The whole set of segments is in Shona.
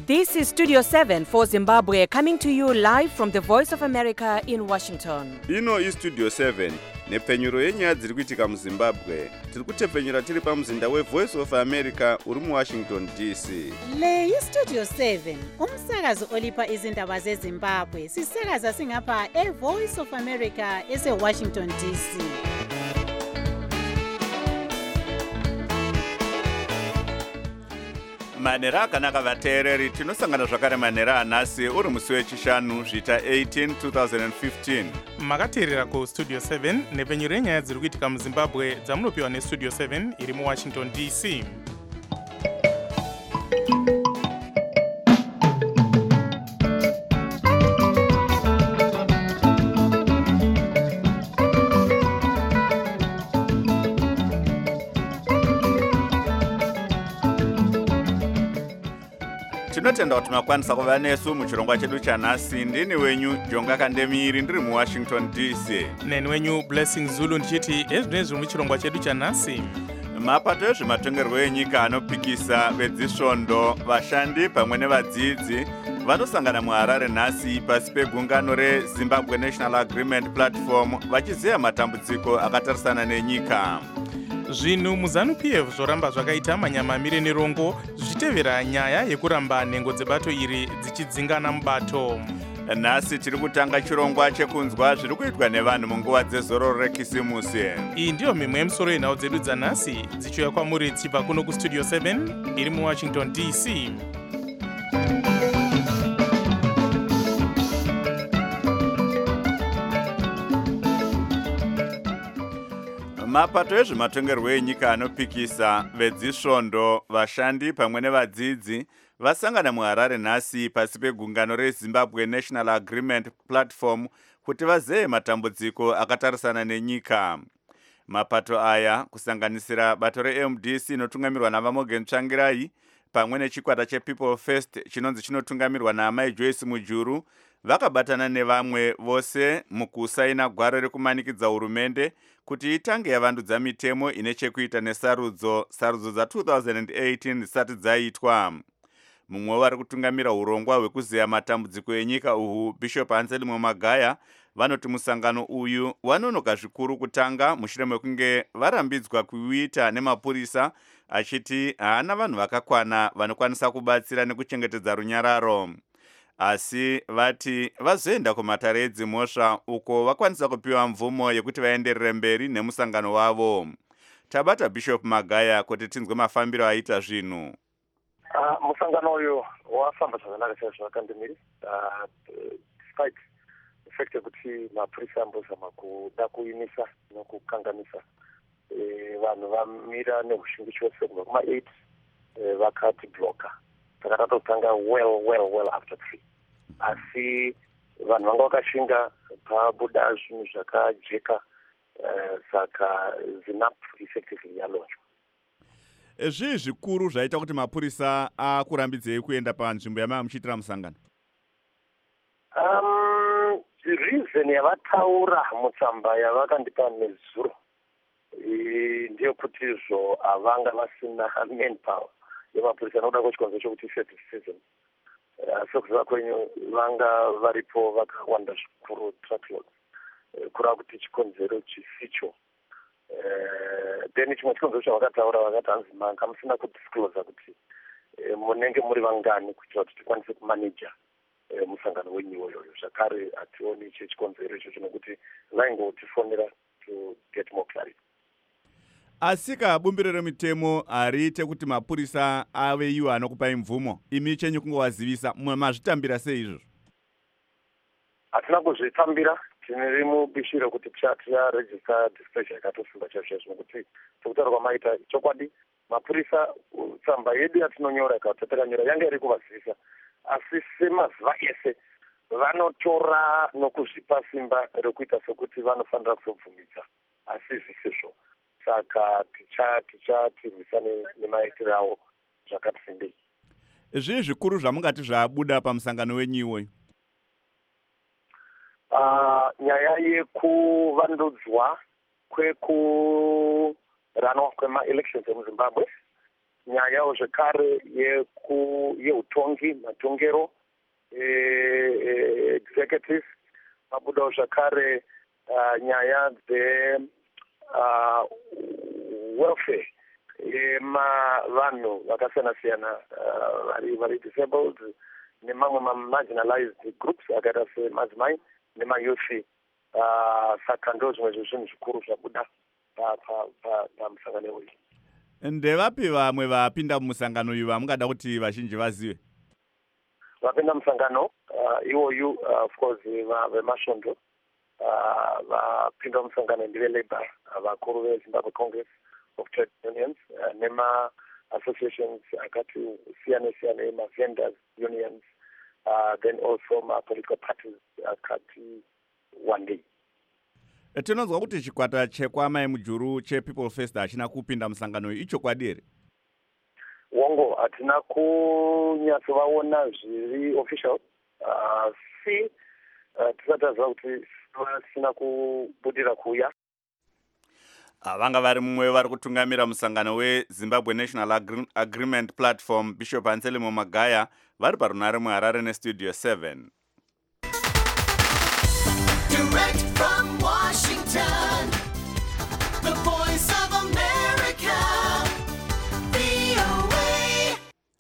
This is Studio 7 for Zimbabwe, coming to you live from the Voice of America in Washington. Ino iStudio 7 nepfenyuro yenyaya dziri kuitika muZimbabwe. Tiri kutepfenyura tiri pamuzinda weVoice of America uri muWashington DC. Le iStudio 7 umsakazo olipa izindaba zeZimbabwe. Sisakaza singapha eVoice of America eseWashington DC. Manera akanaka vateereri, tinosangana zvakare manera anhasi uri musi wechishanu zvita 18 2015. Makateerera kuStudio 7 nepfenyuro yenyaya dziri kuitika muZimbabwe dzamunopiwa neStudio 7 iri muWashington DC. Tinotenda kuti makwanisa kuva nesu muchirongwa chedu chanhasi. Ndini wenyu Jonga Kandemiri ndiri muWashington DC. Neni wenyu Blessing Zulu ndichiti ezvinezvi muchirongwa chedu chanhasi. Mapato ezvematongerwo enyika anopikisa vedzisvondo, vashandi pamwe nevadzidzi vanosangana muHarare nhasi pasi pegungano reZimbabwe National Agreement Platform vachizeya matambudziko akatarisana nenyika. Zvinhu muZANU-PF zvoramba zvakaita manyamamire nerongo zvichitevera nyaya yekuramba nhengo dzebato iri dzichidzingana mubato. Nhasi tiri kutanga chirongwa chekunzwa zviri kuitwa nevanhu munguva dzezororo rekisimusi. Iyi ndiyo mimwe yemisoro yenhau dzedu dzanhasi dzichiuya kwamuri dzichibva kuno kuStudio 7 iri muWashington DC. Mapato ezvematongerwo enyika anopikisa vedzisvondo, vashandi pamwe nevadzidzi vasangana muHarare nhasi pasi pegungano reZimbabwe National Agreement Platform kuti vazeye matambudziko akatarisana nenyika. Mapato aya kusanganisira bato reMDC inotungamirwa naVaMorgan Tsvangirai pamwe nechikwata chePeople First chinonzi chinotungamirwa naMai Joyce Mujuru vakabatana nevamwe vose mukusaina gwaro rekumanikidza hurumende kuti itange yavandudza mitemo ine chekuita nesarudzo dza 2018 dzisati dzaitwa. Mumwe vari kutungamira urongwa hwekuzeya matambudziko enyika uhu, Bishop Anselmo Magaya, vanoti musangano uyu wanonoka zvikuru kutanga mushure mekunge varambidzwa kuuita nemapurisa achiti haana vanhu vakakwana vanokwanisa kubatsira nekuchengetedza runyararo. Asi vati vazoenda kumatare edzimhosva uko vakwanisa kupiwa mvumo yekuti vaenderere mberi nemusangano wavo. Tabata Bishop Magaya kuti tinzwe mafambiro aita zvinhu. Musangano uyu wafamba zvakanaka chaizvo Kandemiri, despite the fact kuti mapurisa ambozama kuda kuimisa nokukanganisa vanhu vamira nehushungu chose kubva kuma-8 vakati bloka. Saka tatotanga well after 3. Asi vanhu vanga vakashinga pabuda zvinhu zvakajeka, saka ZINAP effectively yalonjwa. Zvii zvikuru zvaita kuti mapurisa akurambidzei kuenda panzvimbo yamanga muchiitira musangano? Reason yavataura mutsamba yavakandipa nezuro ndiyo kuti izvo havanga vasina manpower yemapurisa anoda kuchikonzo chokuti festive season. Sekuziva kwenyu vanga varipo vakawanda zvikuru truckloads, kurava kuti chikonzero chisicho. Then chimwe chikonzero chavakataura vakati hanzi manga musina kudisclosa kuti munenge muri vangani kuitira kuti tikwanise kumaneja musangano wenyu iwoyo. Zvakare hationi chikonzero ichocho nokuti vaingotifonera to get more clarity. Asika bumbiro remitemo hariite kuti mapurisa ave iwo anokupai mvumo, imi chenyu kungovazivisa, mazvitambira sei izvozvo? Hatina kuzvitambira, tiri mubishiro kuti ticharegister displeasure yakatosimba chaizvo nokuti sekutaura kwamaita chokwadi mapurisa tsamba yedu yatinonyora takanyora yanga iri kuvazivisa, asi semazuva ese vanotora nokuzvipa simba rekuita sekuti vanofanira kuzobvumidza, asi zvisizvo. Saka tichatirwisa nemaitiro avo zvakati sindei. Zvii zvikuru zvamungati zvabuda pamusangano wenyu iwoyo? Nyaya yekuvandudzwa kwekuranwa kwema-elections emuZimbabwe, nyayawo zvekare yeutongi matongero executives, mabudawo zvakare nyaya welfare yemavanhu vakasiyana-siyana vari disabled nemamwe marginalized groups akaita semadzimai nemayuthi. Saka ndo zvimwe zvezvinhu zvikuru zvabuda pamusangano uyu. Ndevapi vamwe vapinda mumusangano uyu vamungada kuti vazhinji vazive? Vapinda musangano iwoyu of course vemasvondo vapinda musangano ndeve-Labour, vakuru veZimbabwe Congress of Trade Unions nema-associations akati siyane-siyane, ma-vendors unions, then also ma-political parties akati one day. Tinonzwa kuti chikwata chekwamai Mujuru chePeople First hachina kupinda musangano uyu, ichokwadi here? Wongo, hatina kunyatsovaona zviri official. Tisati taziva kuti vasina kubudira kuuya. Vanga vari mumwe vari kutungamira musangano weZimbabwe National Agreement Platform, Bishop Anselmo Magaya, vari parunare muHarare neStudio 7. Direct from Washington, the voice of America, VOA.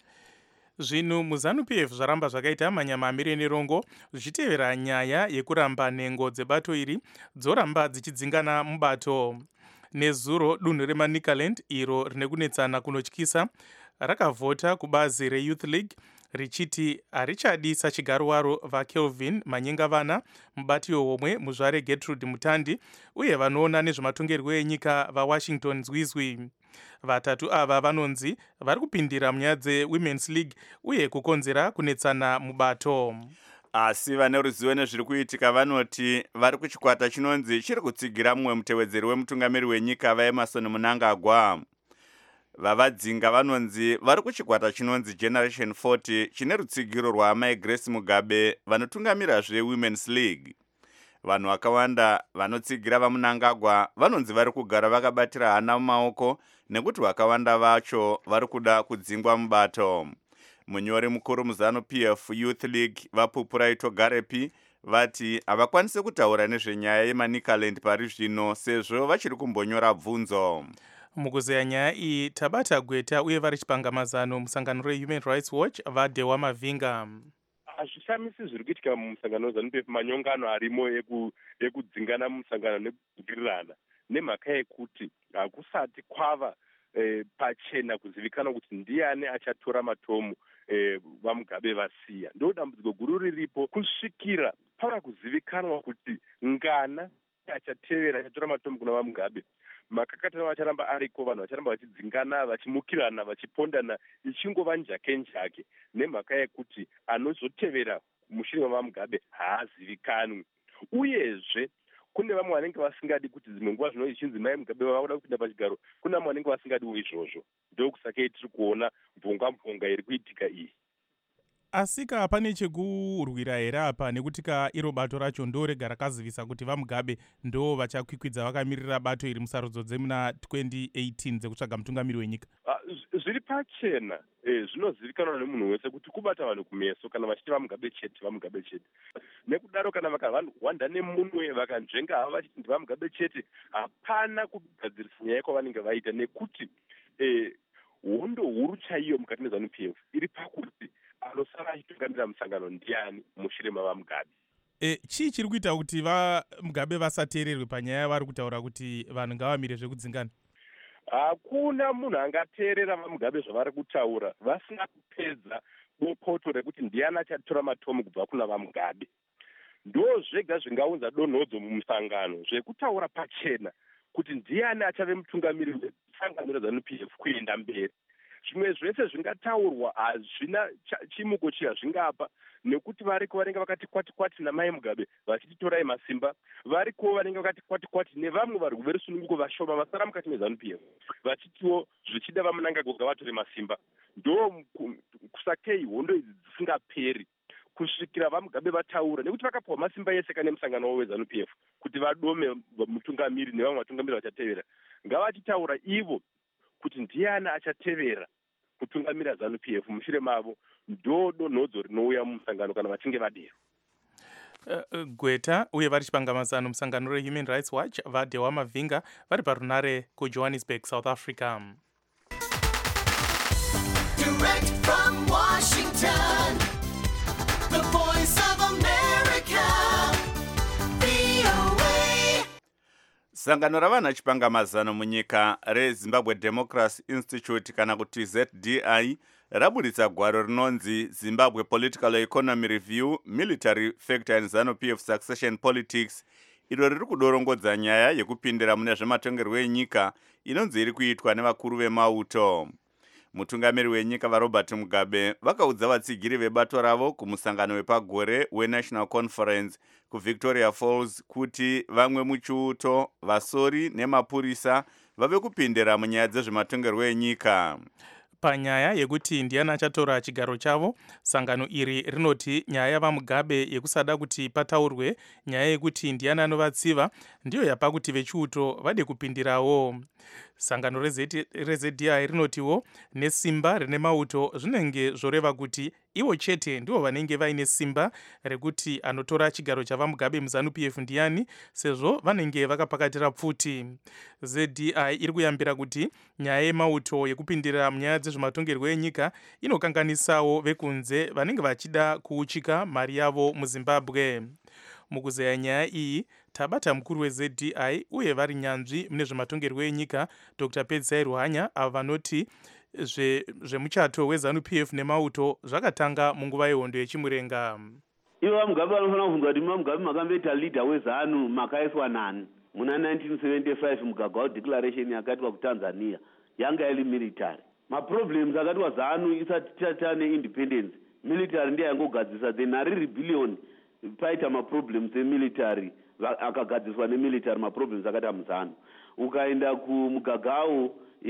Zvinhu muZANU-PF zvaramba zvakaita manyama amire nerongo zvichitevera nyaya yekuramba nhengo dzebato iri dzoramba dzichidzingana mubato. Nezuro dunhu reManicaland iro rine kunetsana kunotyisa rakavhota kubazi reYouth League richiti harichadi sachigaro waro vaKelvin Manyengavana, mubati womwe muzvare Gertrude Mutandi uye vanoona nezvematongerwo enyika vaWashington Zwizwi. Vatatu ava vanonzi vari kupindira munyaya dzeWomen's League uye kukonzera kunetsana mubato. Asi vane ruzivo nezviri kuitika vanoti vari kuchikwata chinonzi chiri kutsigira mumwe mutevedzeri wemutungamiri wenyika vaEmmerson Mnangagwa. Vavadzinga vanonzi vari kuchikwata chinonzi Generation 40 chine rutsigiro rwaamai Grace Mugabe vanotungamira zveWomen's League. Vanhu vakawanda vanotsigira vaMnangagwa vanonzi vari kugara vakabatira hana mumaoko nekuti vakawanda vacho vari kuda kudzingwa mubato. Munyori mukuru muZANU-PF Youth League vaPupuraito Garepi vati havakwanisi kutaura nezvenyaya yeManicaland pari zvino sezvo vachiri kumbonyora bvunzo. Mukuzeya nyaya iyi tabata gweta uye vari chipanga mazano musangano reHuman Rights Watch vaDewa Mavinga. Hazvishamisi zviri kuitika mumusangano weZANU-PF, manyongano arimo ekudzingana mumusangano nekudzikirirana nemhaka yekuti hakusati kwava pachena kuzivikanwa kuti ndiani achatora matomu vaMugabe vasiya. Ndo dambudziko guru riripo kusvikira pava kuzivikanwa kuti ngana achatevera achatora matomu kuna vaMugabe. Makakatana vacharamba ariko, vanhu vacharamba vachidzingana, vachimukirana, vachipondana, ichingova njake nemhaka yekuti anozotevera mushure wavaMugabe haazivikanwi. Uyezve kune vamwe vanenge vasingadi kuti dzimwe nguva zvino ichinzi mai Mugabe vavoda kupinda pachigaro, kuna vamwe vanenge vasingadiwo izvozvo. Ndokusakei tiri kuona mvonga iri kuitika iyi. Asika pane chekurwira here apa nekuti iro bato racho ndo rega rakazivisa kuti vaMugabe ndo vachakwikwidza vakamirira bato iri musarudzo dzemuna 2018 dzekutsvaga mutungamiri wenyika. Zviri pachena zvinozivikanwa nemunhu wese kuti kubata vanhu kumeso kana vachiti vaMugabe chete. Nekudaro kana vakawanda nemunwe vakanzvenga hava vachiti ndi vaMugabe chete, hapana kugadzirisa nyaya kwavanenge vaita, nekuti hondo huru chaiyo mukati meZANU-PF iri pakuti anosara achitungamira musangano ndiani mushure mavaMugabe. Chii chiri kuita kuti vaMugabe vasateererwe panyaya yavari kutaura kuti vanhu ngavamire zvekudzingana? Hakuna munhu angateerera vaMugabe zvavari kutaura vasina kupedza bopoto rekuti ndiani achatora matomu kubva kuna vaMugabe. Ndo zvega zvingaunza donhodzo mumusangano zvekutaura pachena kuti ndiani achave mutungamiri wesangano reZANU-PF kuenda mberi. Zvimwe zvese zvingataurwa hazvina chimuko chazvingapa, nekuti variko vanenge vakati kwati namai Mugabe vachititorai masimba, variko vanenge vakati kwati nevamwe vari kuverusununguko vashoma vasara mukati meZANU-PF vachitiwo zvichida vaMnangagwa vatore masimba. Ndo kusakei hondo idzi dzisingaperi kusvikira vaMugabe vataura, nekuti vakapiwa masimba yese kane musangano wavo weZANU-PF kuti vadome mutungamiri nevamwe vatungamiri vachatevera. Ngavachitaura ivo kuti ndiani achatevera kutungamira ZANU-PF. Mushure mavo ndo donhodzo rinouya mumusangano kana vachinge vadero. Gweta uye vachipanga mazano musangano reHuman Rights Watch vaDewa Mavhinga vari parunare kuJohannesburg, South Africa. Direct from Washington, the voice of America, VOA. Sangano ravana chipanga mazano munyika reZimbabwe Democracy Institute kana kuti ZDI raburitsa gwaro rinonzi Zimbabwe Political Economy Review, Military Factor and ZANU-PF Succession Politics, iro riri kudorongodza nyaya yekupindira mune zvematongerwo enyika inonzi iri kuitwa nevakuru vemauto. Mutungamiri wenyika vaRobert Mugabe vakaudza vatsigiri vebato ravo kumusangano wepagore weNational Conference kuVictoria Falls kuti vamwe muchiuto, vasori nemapurisa vave kupindira munyaya dzezvematongerwo enyika. Panyaya yekuti ndiani achatora chigaro chavo, sangano iri rinoti nyaya yavaMugabe yekusada kuti pataurwe nyaya yekuti ndiani anovatsiva ndiyo yapa kuti vechiuto vade kupindirawo. Sangano reZDI rinotiwo nesimba rine mauto zvinenge zvoreva kuti ivo chete ndivo vanenge vaine simba rekuti anotora chigaro chavaMugabe muZANU-PF ndiani, sezvo vanenge vakapakatira pfuti. ZDI iri kuyambira kuti nyaya yemauto yekupindira munyaya dzezvematongerwo enyika inokanganisawo vekunze vanenge vachida kuuchika mari yavo muZimbabwe. Mukuzeya nyaya iyi tabata mukuru weZDI uye vari nyanzvi mune zvematongerwo enyika Dr. Pedzai Ruhanya avo vanoti zvemuchato weZANU-PF nemauto zvakatanga munguva yehondo yechimurenga. Ivo vaMugabe vanofanira kubvunzwa kuti vaMugabe makamboita leader weZANU makaiswa nani? Muna 1975 mugagao declaration yakaitwa kuTanzania yanga iri military. Maproblems akatwa ZANU isati tatane independence, military ndiye yangogadzisa the Nari rebellion paita maproblems emilitary akagadziswa nemilitary maproblems akati amuzano. Ukaenda kumugagao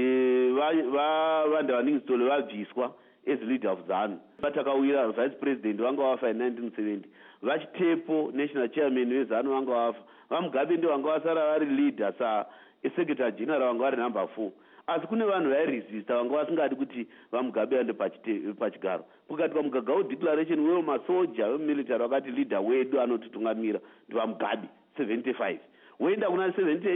vanda vaningistole vabviswa as leader of ZANU. Vatakawira vice president vanga wafa in 1970. Vachitepo national chairman weZANU vanga wafa. vaMugabe ndio vanga vasara vari leader secretary general vanga vari number 4. Asi kune vanhu vairesista vanga vasingadi kuti vaMugabe ande pachigaro. Pakati pamugagao declaration wewo masoja vemilitary vakati leader wedu anotitungamira ndi vaMugabe 75. Woenda kuna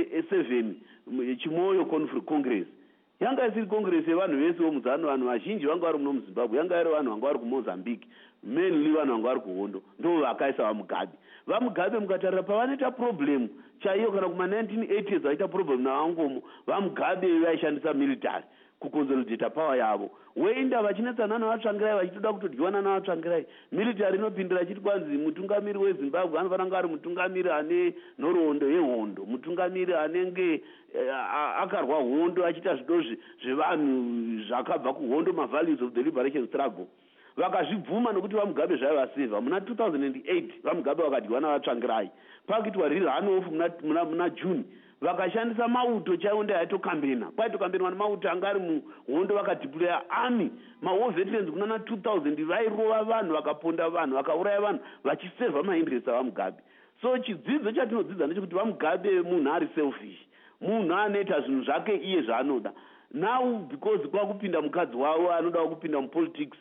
77 Chimoyo Congress. Yanga isiri congress yevanhu vese vomuzano, vanhu vazhinji vanga vari muno muZimbabwe, yanga iri vanhu vanga vari kuMozambique, mainly vanhu vanga vari kuHondo, ndo vakaisa vaMugabe. VaMugabe mukatarira pavanoita problem chaiyo kana kuma 1980s vaita problem navangomo, vaMugabe vaishandisa military kuconsolidata power yavo. Woenda vachinetsana navatsvangirai vachitoda kutodyiwana navatsvangirai, military inopindira chiti kwanzi mutungamiri weZimbabwe anofanira kunge ari mutungamiri ane nhoroondo yehondo, mutungamiri anenge akarwa hondo achiita zvido zvevanhu zvakabva kuhondo, mavalues of the liberation struggle. Vakazvibvuma nokuti vaMugabe zvaivasevha. Muna 2008 vaMugabe vakadyiwa navatsvangirai, pakuitwa rerun-off muna June. Vakashandisa mauto chaiwo ndiye aitokambena, kwaitokambenwa nemauto anga ari muhondo, vakadeploya army, war veterans kunana 2000 vairova vanhu, vakaponda vanhu, vakauraya vanhu, vachisevha mainterest avaMugabe. So chidzidzo chatinodzidza ndechekuti vaMugabe munhu ari selfish, munhu anoita zvinhu zvake iye zvaanoda. Now because kwakupinda mukadzi wavo anoda kupinda mupolitics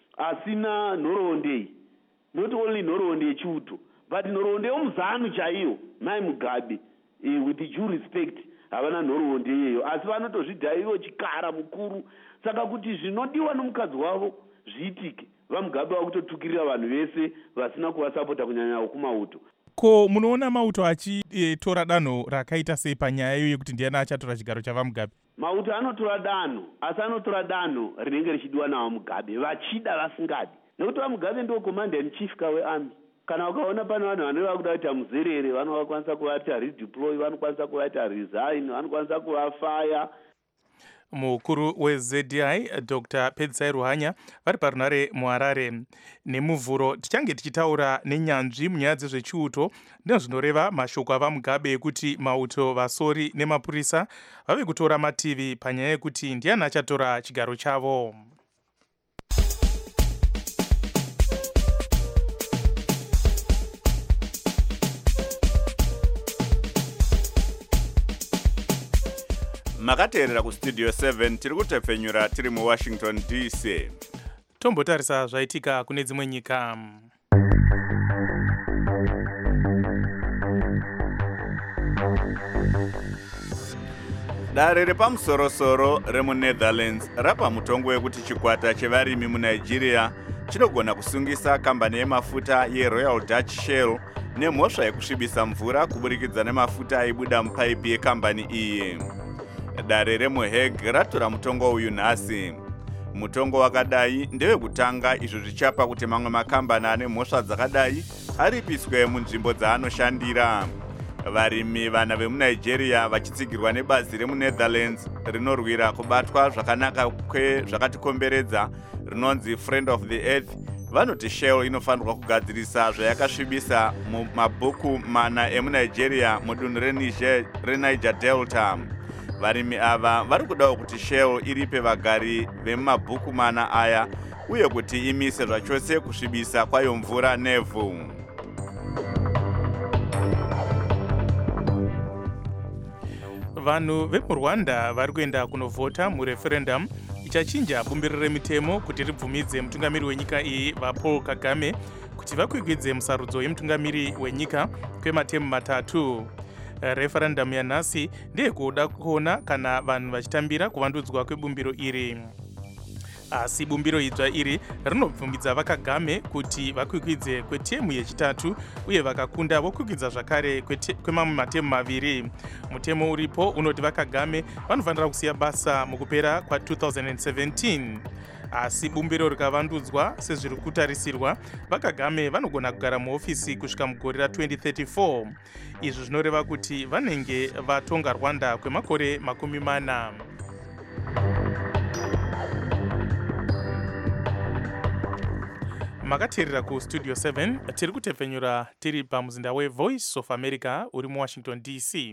asina nhoroondo, not only nhoroondo yechiuto but nhoroondo yomuzano chaiyo, mai Mugabe with the due respect havana nhoroondo iyeyo, asi vanotozvidha ivo chikara mukuru. Saka kuti zvinodiwa nomukadzi wavo zviitike, vaMugabe vakutotukirira vanhu vese vasina kuvasapota kunyanya kumauto. Ko munoona mauto achitora danho rakaita sei panyaya iyo yekuti ndiani achatora chigaro chavaMugabe? Mauto anotora danho, asi anotora danho rinenge richidiwa navaMugabe, vachida vasingadi, nekuti vaMugabe ndio commander in chief wearmy. Kana ukaona pane vanhu vanova kuda kuita muzerere, vanokwanisa kuvaita redeploy, vanokwanisa kuvaita resign, vanokwanisa kuvafaya. Mukuru weZDI Dr. Pedzai Ruhanya vari parunare muHarare. Nemuvhuro tichange tichitaura nenyanzvi munyaya dzezvechiuto nezvinoreva mashoko avaMugabe ekuti mauto, vasori nemapurisa vave kutora mativi panyaya yekuti ndiani achatora chigaro chavo. makateerera kustudio 7 tiri kutepfenyura tiri muwashington dc. Tombotarisa zvaitika kune dzimwe nyika. Dare repamusorosoro remuNetherlands rapa mutongo wekuti chikwata chevarimi muNigeria chinogona kusungisa kambani yemafuta yeRoyal Dutch Shell nemhosva yekusvibisa mvura kuburikidza nemafuta aibuda mupaipi yekambani iyi. Dare remuHague ratora mutongo uyu nhasi. Mutongo wakadai ndewekutanga izvo zvichapa kuti mamwe makambani ane mhosva dzakadai aripiswe munzvimbo dzaanoshandira. Varimi vana vemuNigeria vachitsigirwa nebazi remuNetherlands rinorwira kubatwa zvakanaka zvakatikomberedza rinonzi Friend of the Earth vanoti Shell inofanirwa kugadzirisa zvayakasvibisa mumabhuku mana emuNigeria mudunhu reNiger Delta. Varimi ava vari kudawo kuti Shell iripe vagari vemumabhuku mana aya uye kuti imise zvachose kusvibisa kwayo mvura nevhu. Vanhu vemuRwanda vari kuenda kunovhota mureferendum ichachinja bumbiro remitemo kuti ribvumidze mutungamiri wenyika iyi vaPaul Kagame kuti vakwikwidze musarudzo yemutungamiri wenyika kwematemu 3. Referendum yanhasi ndeyekuda kuona kana vanhu vachitambira kuvandudzwa kwebumbiro iri. Asi bumbiro idzva iri rinobvumidza vaKagame kuti vakwikwidze kwetemu yechitatu uye vakakunda vokwikwidza zvakare kwemamwe matemu 2. Mutemo uripo unoti vaKagame vanofanira kusiya basa mukupera kwa2017. Asi bumbiro rikavandudzwa sezviri kutarisirwa, vaKagame vanogona kugara muofisi kusvika mugore ra2034. Izvi zvinoreva kuti vanenge vatonga Rwanda kwemakore 40. Makateerera kustudio 7 tiri kutepfenyura tiri pamuzinda weVoice of America uri muWashington DC.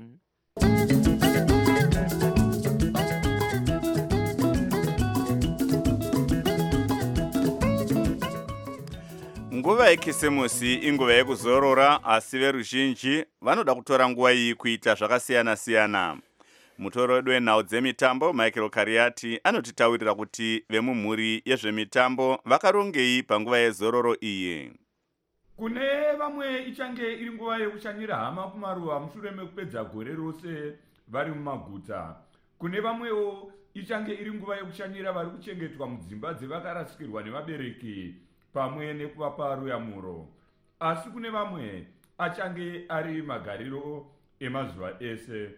Nguva yekisimusi inguva yekuzorora, asi veruzhinji vanoda kutora nguva iyi kuita zvakasiyana-siyana. Mutorodi wenhau dzemitambo Michael Kariati anotitaurira kuti vemumhuri yezvemitambo vakarongei panguva yezororo iyi. Kune vamwe ichange iri nguva yekushanyira hama kumaruva mushure mekupedza gore rose vari mumaguta. Kune vamwewo ichange iri nguva yekushanyira vari kuchengetwa mudzimba dzevakarasikirwa nevabereki pamwe nekuvapa ruyamuro. Asi kune vamwe achange ari magariro emazuva ese.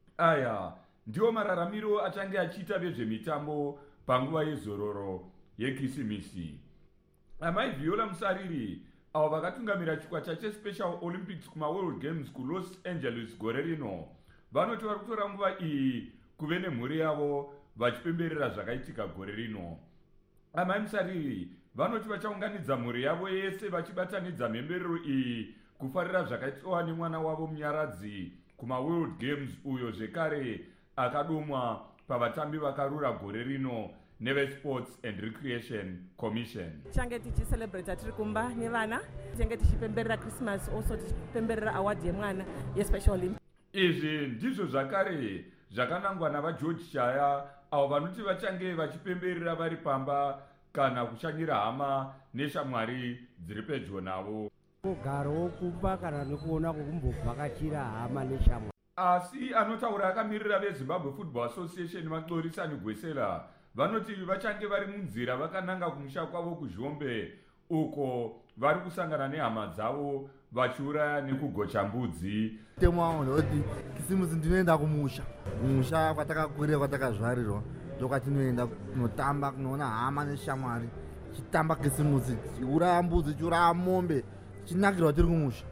Aya ndiwo mararamiro achange achiita vezvemitambo panguva yezororo yekisimisi. Amai Viola Musariri avo vakatungamira chikwata cheSpecial Olympics kumaWorld Games kuLos Angeles gore rino vanoti vari kutora nguva iyi kuve nemhuri yavo vachipemberera zvakaitika gore rino. Amai Musariri vanoti vachaunganidza mhuri yavo yese vachibatanidza mhemberero iyi kufarira zvakaitwa nemwana wavo munyaradzi kumaWorld Games uyo zvekare akadomwa pavatambi vakarura gore rino neveSports and Recreation Commission. Change tichicelebrate tiri kumba nevana, change tichipemberera Christmas, also tichipemberera award yemwana yeSpecial Olympics. Izvi ndizvo zvakare zvakanangwa navaGeorge Shaya avo vanoti vachange vachipemberera vari pamba kana kushanyira hama neshamwari dziri pedyo navo. Kugara wokupa kana nekuona kukumbovhakachira hama neshamwari. Asi anotaura akamirira veZimbabwe Football Association Maxorisani Gwesela vanoti vachange vari munzira vakananga kumusha kwavo kuZhombe uko vari kusangana nehama dzavo vachiuraya nekugocha mbudzi. Mutemo wangu ndekuti kisimusi ndinoenda kumusha kwatakakurira kwatakazvarirwa ndokwatinoenda kunotamba kunoona hama neshamwari chitamba kisimusi chiuraya mbudzi chiuraya mombe chinakirwa tiri kumusha.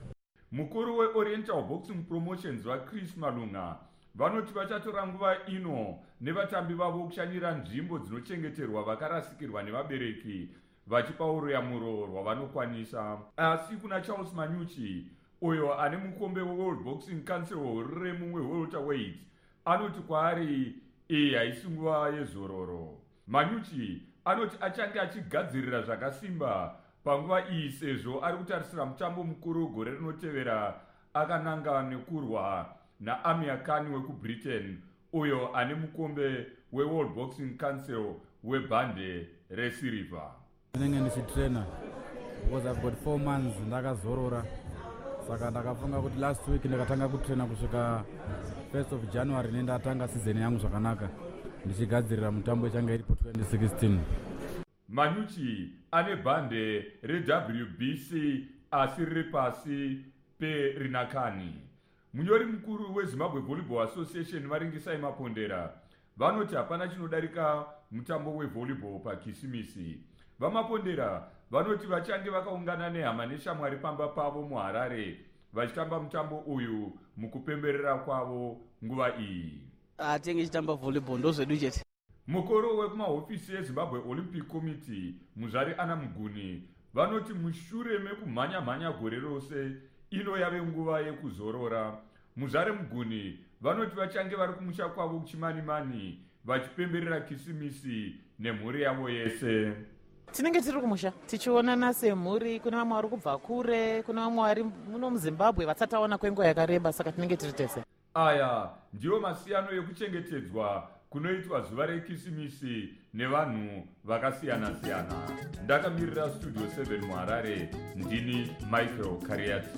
Mukuru weOriental Boxing Promotions vaChris Malunga vanoti vachatora nguva ino nevatambi vavo kushanyira nzvimbo dzinochengeterwa vakarasikirwa nevabereki vachipa ruyamuro rwavanokwanisa. Asi kuna Charles Manyuchi uyo ane mukombe weWorld Boxing Council wehururemu wewelterweight anoti kwaari iyi haisi nguva yezororo. Manyuchi anoti achange achigadzirira zvakasimba panguva iyi sezvo ari kutarisira mutambo mukuru gore rinotevera akananga nekurwa naAmir Khan wekuBritain uyo ane mukombe weworld boxing council webhande resirivha. ndinenge ndichitraina because I've got 4 months ndakazorora, saka ndakafunga kuti last week ndakatanga kutraina kusvika 1st of January nendatanga season yangu zvakanaka ndichigadzirira mutambo ichange iripo 2016. Manyuchi ane bhande reWBC asi riri pasi peRinakani. Munyori mukuru weZimbabwe Volleyball Association Maringisai Mapondera vanoti hapana chinodarika mutambo wevolleyball paKisimisi. Vamapondera vanoti vachange vakaungana nehama neshamwari pamba pavo muHarare vachitamba mutambo uyu mukupemberera kwavo nguva iyi. Tenge chitamba volleyball ndozvedu chete. Mukoro wekumahofisi eZimbabwe Olympic Committee Muzvari Ana Muguni vanoti mushure mekumhanya-mhanya gore rose ino yave nguva yekuzorora. Muzvari Muguni vanoti vachange vari kumusha kwavo kuchimani-mani vachipemberera Kisimisi nemhuri yavo yese. Tinenge tiri kumusha tichionana semhuri, kune vamwe vari kubva kure, kune vamwe vari muno muZimbabwe vasataona kwenguva yakareba, saka tinenge tiri tese. Aya ndiyo masiyano ekuchengetedzwa kunoitwa zuva reKisimisi nevanhu vakasiyana-siyana. Ndakamirira Studio 7 muHarare, ndini Michael Kariati.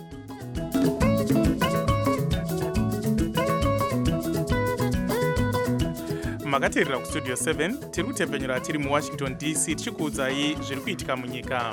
makateerera kustudio 7 tiri kutepenyera tiri muWashington DC tichikuudzai zviri kuitika munyika.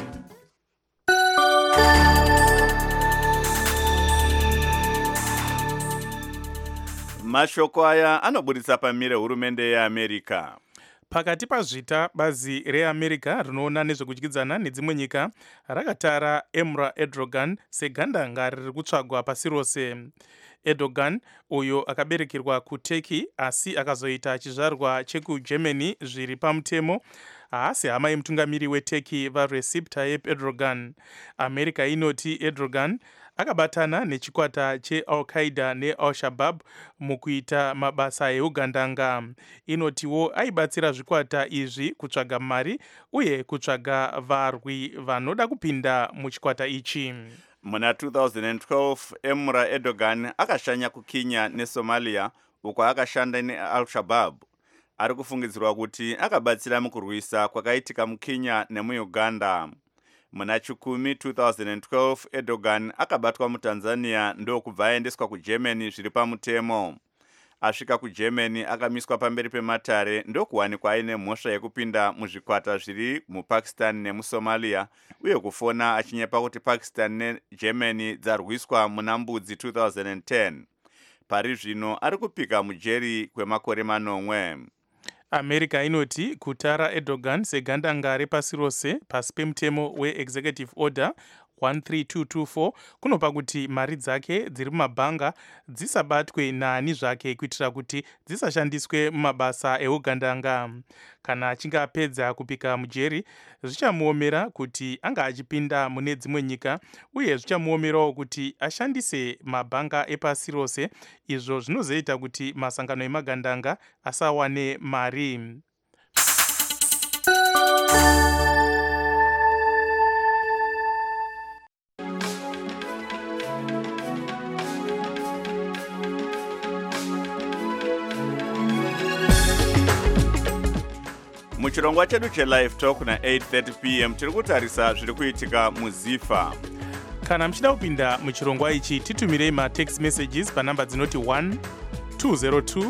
Mashoko aya anobudisa pamire hurumende yeAmerica. Pakati pazvita, bazi reAmerica rinoona nezvekudyidzana nedzimwe nyika rakatara Emra Erdogan segandanga riri kutsvagwa pasi rose. Erdogan uyo akaberekerwa kuTurkey asi akazoita chizvarwa chekuGermany zviri pamutemo haasi hama yemutungamiri weTurkey vaRecep Tayyip Erdogan. America inoti Erdogan akabatana nechikwata cheAl-Qaeda neAl-Shabaab mukuita mabasa eugandanga. Inotiwo aibatsira zvikwata izvi kutsvaga mari uye kutsvaga varwi vanoda kupinda muchikwata ichi. Muna 2012 Emra Erdogan akashanya kuKenya neSomalia uko akashanda neAl-Shabaab. Ari kufungidzirwa kuti akabatsira mukurwisa kwakaitika muKenya nemuUganda. Muna Chikumi 2012 Erdogan akabatwa muTanzania ndokubva aendeswa kuGermany zviri pamutemo. Asvika kuGermany akamiswa pamberi pematare ndokuwanikwa aine mhosva yekupinda muzvikwata zviri muPakistan nemuSomalia uye kufona achinyepa kuti Pakistan neGermany dzarwiswa muna Mbudzi 2010. Pari zvino ari kupika mujeri kwemakore 9. America inoti kutara Erdogan segandanga repasi rose pasi pemutemo weExecutive Order 13224 kunopa kuti mari dzake dziri mumabhanga dzisabatwe naani zvake kuitira kuti dzisashandiswe mumabasa eugandanga. Kana achinge apedza kupika mujeri zvichamuomera kuti anga achipinda mune dzimwe nyika uye zvichamuomerawo kuti ashandise mabhanga epasi rose, izvo zvinozoita kuti masangano emagandanga asawane mari. Muchirongwa chedu cheLive Talk na 8:30 p.m. tiri kutarisa zviri kuitika muZifa. Kana muchida kupinda muchirongwa ichi titumirei matext messages panamba dzinoti 1-202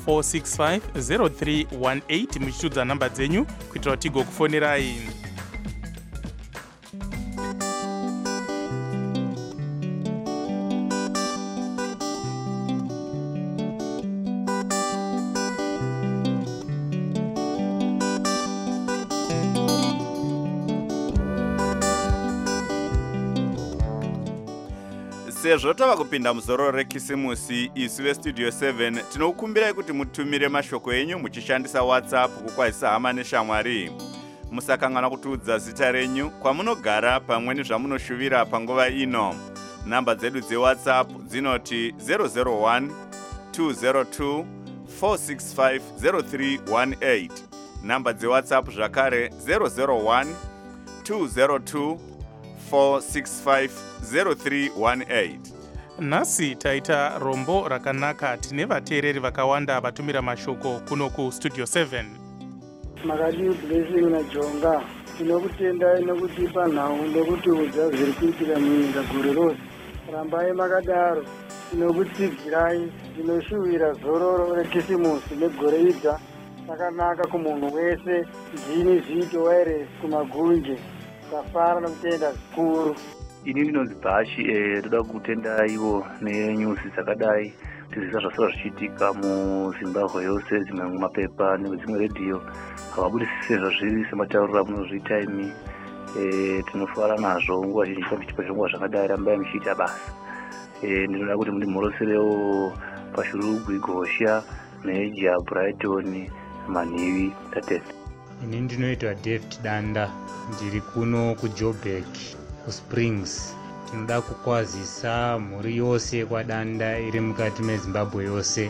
465-0318 muchitudza namba dzenyu kuitira kuti tigokufonerai. Sezvo tava kupinda muzororo reKisimusi, isu veStudio 7 tinokukumbirai kuti mutumire mashoko enyu muchishandisa WhatsApp kukwazisa hama neshamwari. Musakangana kutiudza zita renyu, kwamunogara pamwe nezvamunoshuvira panguva ino. Namba dzedu dzeWhatsApp dzinoti 001 202 465 0318. Namba dzeWhatsApp zvakare 001 202 465 0318. nhasi taita rombo rakanaka. Tine vateereri vakawanda vatumira mashoko kuno kustudio 7. Makadi Blessing naJonga, tinokutenda inokutipa nhau ndokutiudza zviri kuitika munyika gore rose. Rambai makadaro, tinokutsigirai, tinoshuwira zororo rekisimusi negore idza rakanaka kumunhu wese, ndini Zvito Wireless kumagunje. Tafara nokutenda zvikuru. Ini ndinonzi Bhashi, ndoda kutenda ivo nenyusi dzakadai kuti zvisa zvasara zvichiitika muZimbabwe yose, dzimwe mumapepa nedzimwe redhiyo havabudisise zvazviri sematauriro amunozviita imi. Tinofara nazvo nguva zhinji pambichipa zvirongwa zvakadai, rambai muchiita basa. Ndinoda kuti mundimhoroserewo Pashurugwi, Gosha, Meja, Brighton, Manhiwi, tatese. Ini ndinoitwa David Danda, ndiri kuno kuJoburg kuSprings. Tinoda kukwazisa mhuri yose kwaDanda iri mukati meZimbabwe yose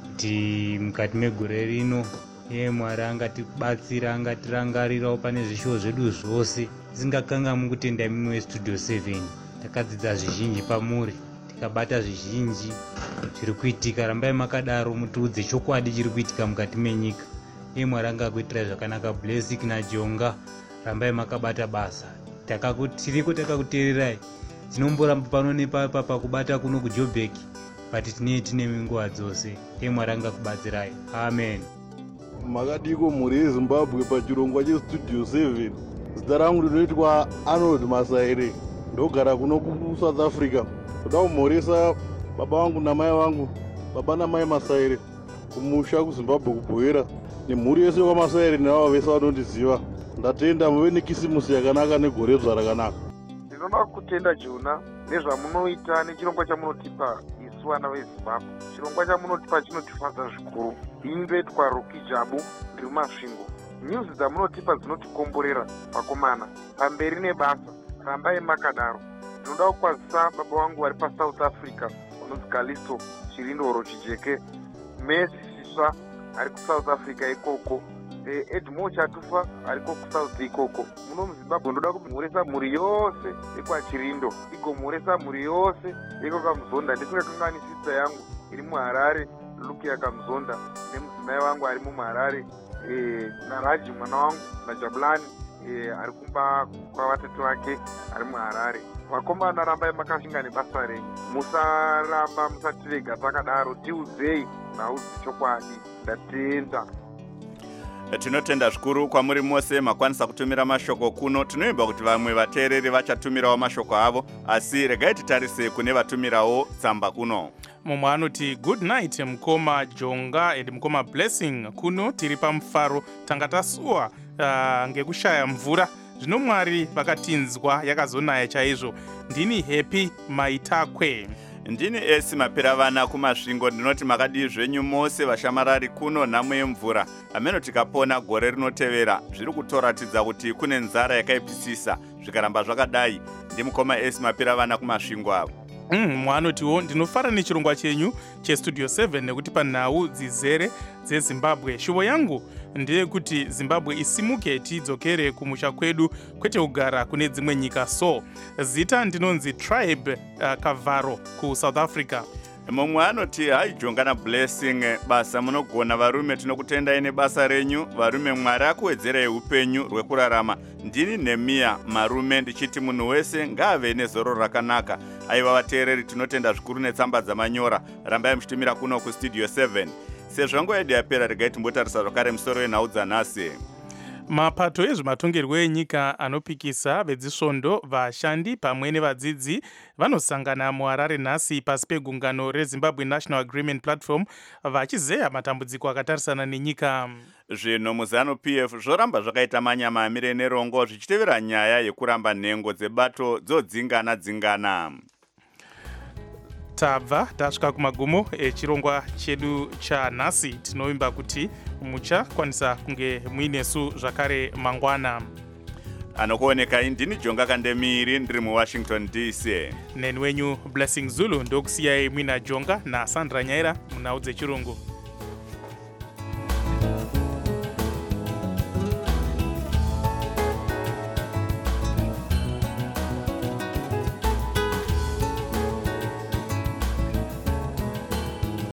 kuti mukati megore rino Mwari angatibatsira, angatirangarirawo pane zvishuwo zvedu zvose. Tisingakanganwi kutenda mimi weStudio 7. Takadzidza zvizhinji pamuri, tikabata zvizhinji zviri kuitika. Rambai makadaro mutiudze chokwadi chiri kuitika mukati menyika. Mwari angakuitirai zvakanaka. Blessing naJonga, rambai makabata basa. Tiriko takakuteererai. Tinomboramba pano nepapa pakubata kuno kuJoburg, but tine nguva dzose. Mwari angakubatsirai. Amen. Makadiko mhuri yeZimbabwe pachirongwa cheStudio 7. Zita rangu rinoitwa Arnold Masaire, ndogara kuno kuSouth Africa. Ndoda kumhoresa baba vangu namai vangu, baba namai Masaire kumusha kuZimbabwe kubhoera, nemhuri yese kwaMasaire neavo vese vanondiziva. Ndatenda muve nekisimusi yakanaka negore rakanaka. Ndinoda kutenda Jona nezvamunoita nechirongwa chamunotipa isu vana veZimbabwe. Chirongwa chamunotipa chinotifadza zvikuru. Ini ndoitwa Roki Jabu, ndiri mumasvingo. News dzamunotipa dzinotikomborera vakomana. Pamberi nebasa, rambai makadaro. Ndinoda kukwazisa baba vangu vari paSouth Africa, unonzi Galisto Chirindoro Chijeke, Messi Siswa ari kuSouth Africa ikoko, Edmo Chatufa ariko kuSouth ikoko. Muno muZimbabwe ndoda kumhoresa mhuri yose yekwachirindo, igomhoresa mhuri yose yekwamuzonda. Ndisingakanganisisa yangu iri muHarare, Lukia Kamuzonda, nemudzimai wangu ari muHarare, naRaji mwana wangu naJabulani ari kumba kwavatete vake ari muHarare. Vakomana, rambai makashinga nebasa renyu. Musaramba musatirega takadaro, tiudzei nhau dzichokwadi. Ndatenda. Tinotenda zvikuru kwamuri mose makwanisa kutumira mashoko kuno. Tinoimba kuti vamwe vateereri vachatumirawo mashoko avo, asi regai titarise kune vatumirawo tsamba kuno. Mumwe anoti good night mukoma Jonga and mukoma Blessing. Kuno tiri pamufaro, tanga tasuwa ngekushaya mvura. Zvino Mwari vakatinzwa, yakazonaya chaizvo. Ndini Happy Maitakwe. Ndini Esi Mapiravana kumasvingo. Ndinoti makadii zvenyu mose vashamarari kuno nhamo yemvura. Ameno tikapona gore rinotevera. Zviri kutoratidza kuti kune nzara yakaipisisa. Zvikaramba zvakadai. Ndimukoma Esi Mapiravana kumasvingo avo. Mwanotiwo ndinofara nechirongwa chenyu cheStudio 7 nekuti panhau dzizere dzeZimbabwe. Shuvo yangu ndeyekuti Zimbabwe isimuke tidzokere kumusha kwedu, kwete kugara kune dzimwe nyika. So zita ndinonzi Tribe Kavaro kuSouth Africa. Mumwe anoti hai Jonga naBlessing, basa munogona varume, tinokutendai nebasa renyu varume. Mwari akuwedzerai upenyu rwekurarama. Ndini Nehemia marume, ndichiti munhu wese ngaave nezoro rakanaka. Aiva vateereri, tinotenda zvikuru netsamba dzamanyora. Rambai muchitumira kuno kuStudio 7. Sezvo nguva yedu yapera, regai timbotarisa zvakare musoro wenhau dzanhasi. Mapato ezvematongerwo enyika anopikisa vedzisvondo, vashandi pamwe nevadzidzi vanosangana muHarare nhasi pasi pegungano reZimbabwe National Agreement Platform vachizeya matambudziko akatarisana nenyika. Zvino muZANU-PF zvoramba zvakaita manyama amire nerongo zvichitevera nyaya yekuramba nhengo dzebato dzodzingana-dzingana. Tabva tasvika kumagumo echirongwa chedu chanhasi. Tinoimba kuti muchakwanisa kunge muinesu zvakare mangwana. Anokuoneka ndini Jonga Kandemiri, ndiri muWashington DC. Neni wenyu Blessing Zulu ndokusiyai mwina Jonga naSandra Nyaira munhau dzechirungu.